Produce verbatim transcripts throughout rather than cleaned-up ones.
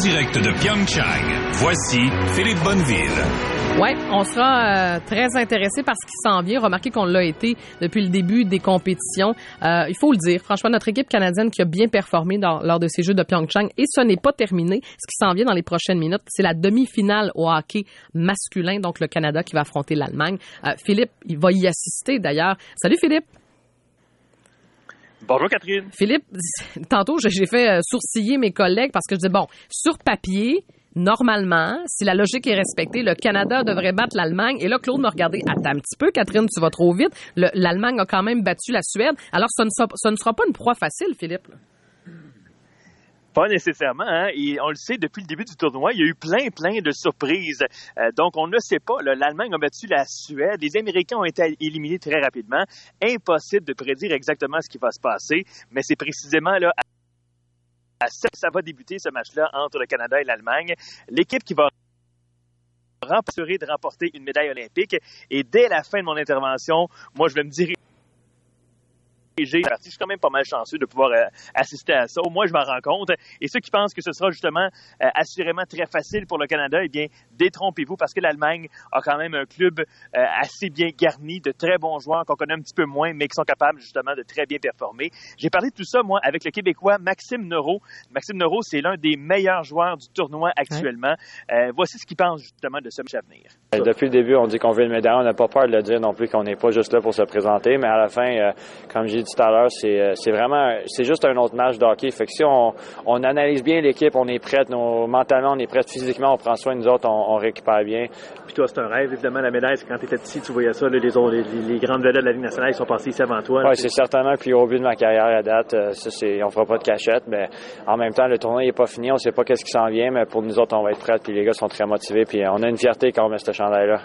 direct de Pyeongchang, voici Philippe Bonneville. Oui, on sera euh, très intéressé par ce qui s'en vient. Remarquez qu'on l'a été depuis le début des compétitions. Euh, il faut le dire, franchement, notre équipe canadienne qui a bien performé dans, lors de ces Jeux de Pyeongchang. Et ce n'est pas terminé. Ce qui s'en vient dans les prochaines minutes, c'est la demi-finale au hockey masculin, donc le Canada qui va affronter l'Allemagne. Euh, Philippe, il va y assister d'ailleurs. Salut Philippe! Bonjour Catherine. Philippe, tantôt j'ai fait sourciller mes collègues parce que je dis bon, sur papier, normalement, si la logique est respectée, le Canada devrait battre l'Allemagne. Et là, Claude m'a regardé. Attends un petit peu, Catherine, tu vas trop vite. Le, L'Allemagne a quand même battu la Suède. Alors, ce ne sera, ce ne sera pas une proie facile, Philippe. Là. Pas nécessairement, hein? Et on le sait, depuis le début du tournoi, il y a eu plein, plein de surprises. Euh, donc, on ne sait pas. Là, L'Allemagne a battu la Suède. Les Américains ont été éliminés très rapidement. Impossible de prédire exactement ce qui va se passer. Mais c'est précisément là, à ça va débuter ce match-là entre le Canada et l'Allemagne. L'équipe qui va assurer de remporter une médaille olympique. Et dès la fin de mon intervention, moi, je vais me diriger. Je suis quand même pas mal chanceux de pouvoir euh, assister à ça. Au moins, je m'en rends compte. Et ceux qui pensent que ce sera justement euh, assurément très facile pour le Canada, eh bien, détrompez-vous parce que l'Allemagne a quand même un club euh, assez bien garni, de très bons joueurs qu'on connaît un petit peu moins, mais qui sont capables justement de très bien performer. J'ai parlé de tout ça, moi, avec le Québécois Maxime Neuraud. Maxime Neuraud, c'est l'un des meilleurs joueurs du tournoi actuellement. Euh, voici ce qu'il pense justement de ce match à venir. Depuis le début, on dit qu'on veut une médaille. On n'a pas peur de le dire non plus qu'on n'est pas juste là pour se présenter, mais à la fin, euh, comme j'ai dit tout à l'heure, c'est, c'est vraiment, c'est juste un autre match de hockey. Fait que si on, on analyse bien l'équipe, on est prête, nos, mentalement, on est prête, physiquement, on prend soin de nous autres, on, on récupère bien. Puis toi, c'est un rêve, évidemment, la médaille, c'est quand tu étais petit, tu voyais ça, là, les, les, les grandes vedettes de la Ligue nationale, ils sont passés ici avant toi. Oui, c'est certainement le plus haut but de ma carrière à date. Ça, c'est, on fera pas de cachette, mais en même temps, le tournoi n'est pas fini, on sait pas qu'est-ce qui s'en vient, mais pour nous autres, on va être prêts, puis les gars sont très motivés, puis on a une fierté quand on met ce chandail-là.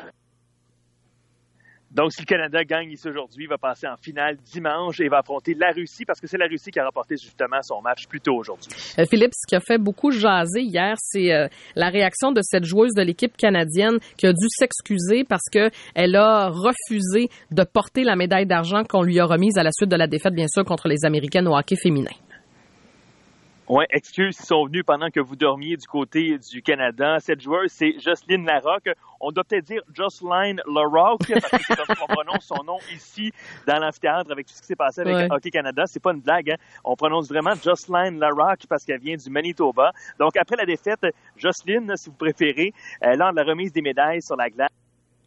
Donc, si le Canada gagne ici aujourd'hui, il va passer en finale dimanche et va affronter la Russie parce que c'est la Russie qui a remporté justement son match plus tôt aujourd'hui. Euh, Philippe, ce qui a fait beaucoup jaser hier, c'est euh, la réaction de cette joueuse de l'équipe canadienne qui a dû s'excuser parce que elle a refusé de porter la médaille d'argent qu'on lui a remise à la suite de la défaite, bien sûr, contre les Américaines au hockey féminin. Oui, excuses qui sont venus pendant que vous dormiez du côté du Canada. Cette joueuse, c'est Jocelyne Larocque. On doit peut-être dire Jocelyn Larocque, parce que c'est comme ça qu'on prononce son nom ici dans l'amphithéâtre avec tout ce qui s'est passé avec ouais. Hockey Canada. C'est pas une blague, hein? On prononce vraiment Jocelyn Larocque parce qu'elle vient du Manitoba. Donc, après la défaite, Jocelyne, si vous préférez, euh, lors de la remise des médailles sur la glace.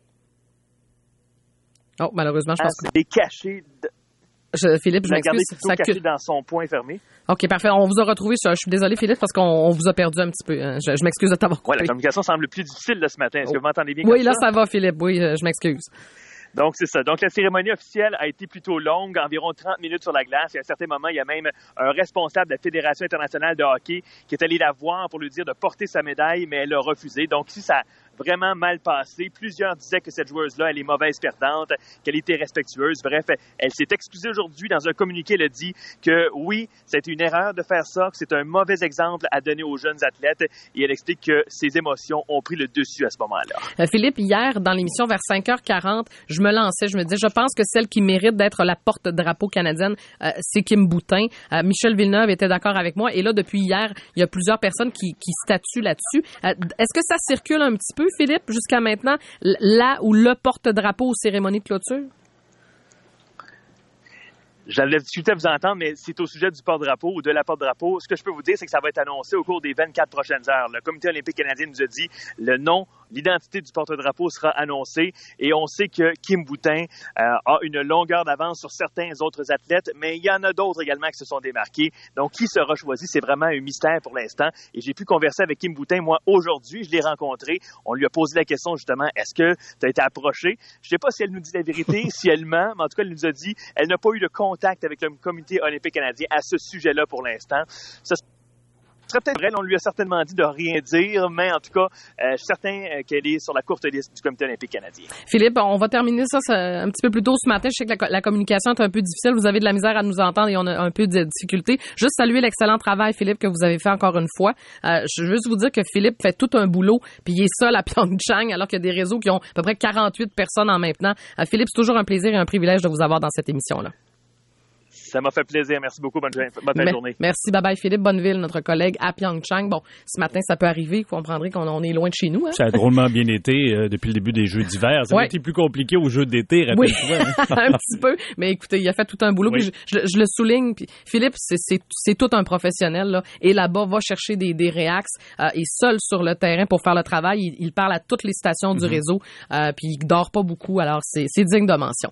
Oh, malheureusement, je pense que... Elle est cachée... De... Je, Philippe, je m'excuse. Ça caché dans son poing fermé. OK, parfait. On vous a retrouvé. Je, je suis désolé, Philippe, parce qu'on on vous a perdu un petit peu. Je, je m'excuse de t'avoir coupé. Ouais, la communication semble plus difficile là, ce matin. Est-ce oh. que vous m'entendez bien? Oui, là, ça? ça va, Philippe. Oui, je m'excuse. Donc, c'est ça. Donc, la cérémonie officielle a été plutôt longue, environ trente minutes sur la glace. Et à un certain moment, il y a même un responsable de la Fédération internationale de hockey qui est allé la voir pour lui dire de porter sa médaille, mais elle a refusé. Donc, ici, ça a vraiment mal passé. Plusieurs disaient que cette joueuse-là, elle est mauvaise perdante, qu'elle était respectueuse. Bref, elle s'est excusée aujourd'hui. Dans un communiqué, elle a dit que oui, c'était une erreur de faire ça, que c'est un mauvais exemple à donner aux jeunes athlètes. Et elle explique que ses émotions ont pris le dessus à ce moment-là. Euh, Philippe, hier, dans l'émission vers cinq heures quarante, je me lançais, je me disais, je pense que celle qui mérite d'être la porte-drapeau canadienne, euh, c'est Kim Boutin. Euh, Michel Villeneuve était d'accord avec moi. Et là, depuis hier, il y a plusieurs personnes qui, qui statuent là-dessus. Euh, est-ce que ça circule un petit peu, Philippe, jusqu'à maintenant, là où le porte-drapeau aux cérémonies de clôture? J'allais discuter à vous entendre, mais c'est au sujet du porte-drapeau ou de la porte-drapeau. Ce que je peux vous dire, c'est que ça va être annoncé au cours des vingt-quatre prochaines heures. Le Comité olympique canadien nous a dit le nom, l'identité du porte-drapeau sera annoncée et on sait que Kim Boutin euh, a une longueur d'avance sur certains autres athlètes, mais il y en a d'autres également qui se sont démarqués. Donc, qui sera choisi? C'est vraiment un mystère pour l'instant. Et j'ai pu converser avec Kim Boutin, moi, aujourd'hui. Je l'ai rencontré. On lui a posé la question, justement, est-ce que tu as été approché? Je ne sais pas si elle nous dit la vérité, si elle ment, mais en tout cas, elle nous a dit elle n'a pas eu de contact avec le Comité olympique canadien à ce sujet-là pour l'instant. Ça serait peut-être vrai, on lui a certainement dit de rien dire, mais en tout cas, euh, je suis certain qu'elle est sur la courte liste du Comité olympique canadien. Philippe, on va terminer ça, ça un petit peu plus tôt ce matin. Je sais que la, la communication est un peu difficile. Vous avez de la misère à nous entendre et on a un peu de difficulté. Juste saluer l'excellent travail, Philippe, que vous avez fait encore une fois. Euh, je veux juste vous dire que Philippe fait tout un boulot, puis il est seul à Pyeongchang, alors qu'il y a des réseaux qui ont à peu près quarante-huit personnes en même temps. Euh, Philippe, c'est toujours un plaisir et un privilège de vous avoir dans cette émission-là. Ça m'a fait plaisir. Merci beaucoup. Bonne, bonne fin de journée. Merci. Bye-bye, Philippe Bonneville, notre collègue à Pyeongchang. Bon, ce matin, ça peut arriver. Vous comprendrez qu'on on est loin de chez nous. Hein? Ça a drôlement bien été euh, depuis le début des Jeux d'hiver. Ça ouais. a été plus compliqué aux Jeux d'été, rappelle-toi. Oui, hein? Un petit peu. Mais écoutez, il a fait tout un boulot. Oui. Puis je, je, je le souligne. Puis Philippe, c'est, c'est, c'est tout un professionnel. Là, et là-bas, va chercher des, des réaxes. Euh, est seul sur le terrain pour faire le travail. Il, il parle à toutes les stations du mm-hmm. réseau. Euh, puis il dort pas beaucoup. Alors, c'est, c'est digne de mention.